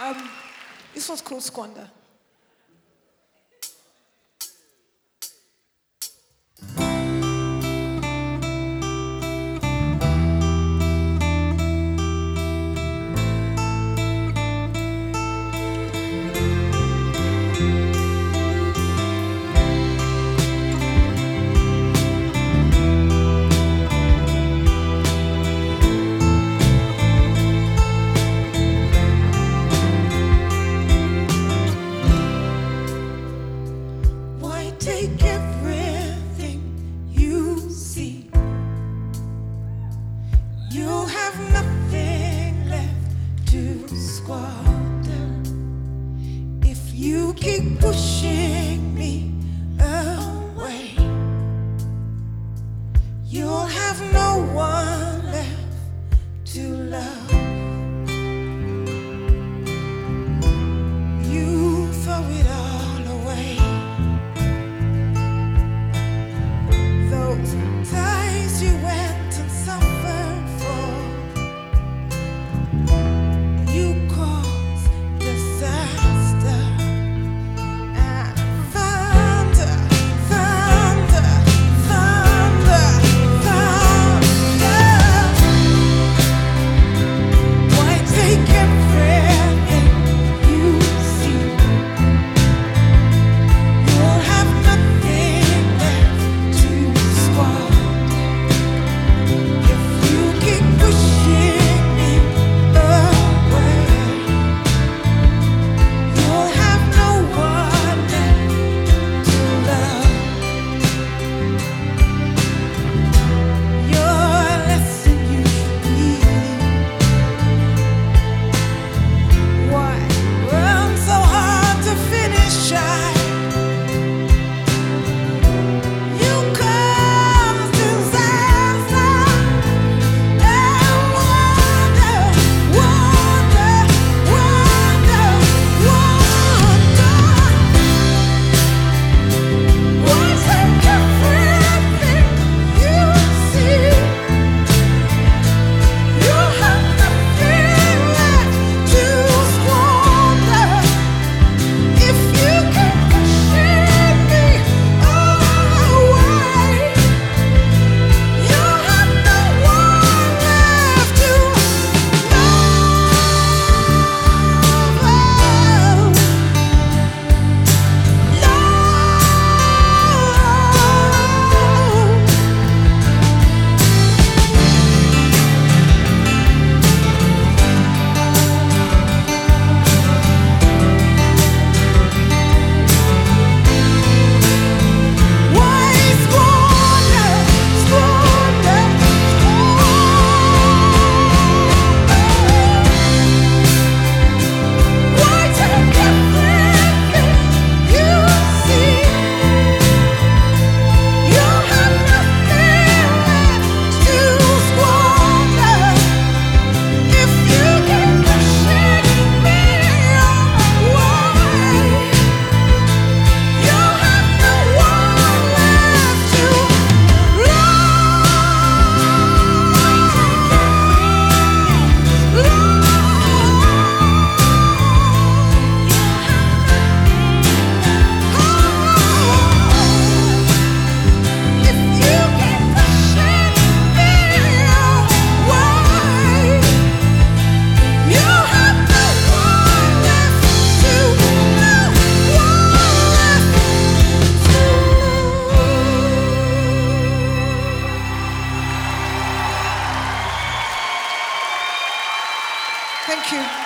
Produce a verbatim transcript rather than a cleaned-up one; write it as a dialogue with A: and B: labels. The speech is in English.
A: Um, this one's called Squander.
B: Take everything you see. You'll have nothing left to squander if you keep pushing me away. You'll have no one left to love. You throw it all away. Ties you went and suffered for, you caused disaster and thunder, thunder, thunder, thunder. Why take everything you see? You'll have nothing left to squander.
A: Thank you.